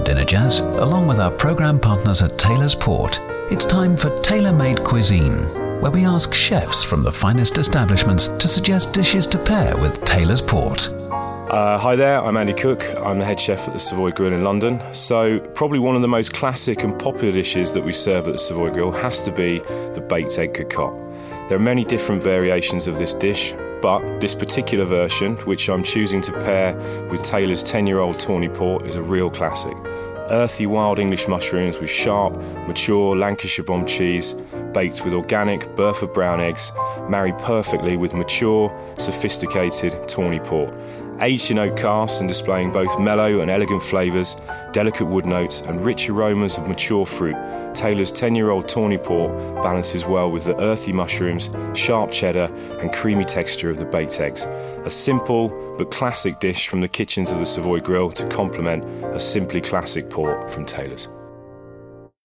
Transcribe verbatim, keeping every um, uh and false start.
Dinner Jazz, along with our programme partners at Taylor's Port, it's time for Tailor-Made Cuisine, where we ask chefs from the finest establishments to suggest dishes to pair with Taylor's Port. Uh, hi there, I'm Andy Cook. I'm the head chef at the Savoy Grill in London. So probably one of the most classic and popular dishes that we serve at the Savoy Grill has to be the baked egg cocotte. There are many different variations of this dish, but this particular version, which I'm choosing to pair with Taylor's ten-year-old tawny port, is a real classic. Earthy wild English mushrooms with sharp, mature Lancashire bomb cheese, baked with organic Burford brown eggs, marry perfectly with mature, sophisticated tawny port. Aged in oak casks and displaying both mellow and elegant flavours, delicate wood notes and rich aromas of mature fruit, Taylor's ten-year-old tawny port balances well with the earthy mushrooms, sharp cheddar and creamy texture of the baked eggs. A simple but classic dish from the kitchens of the Savoy Grill to complement a simply classic port from Taylor's.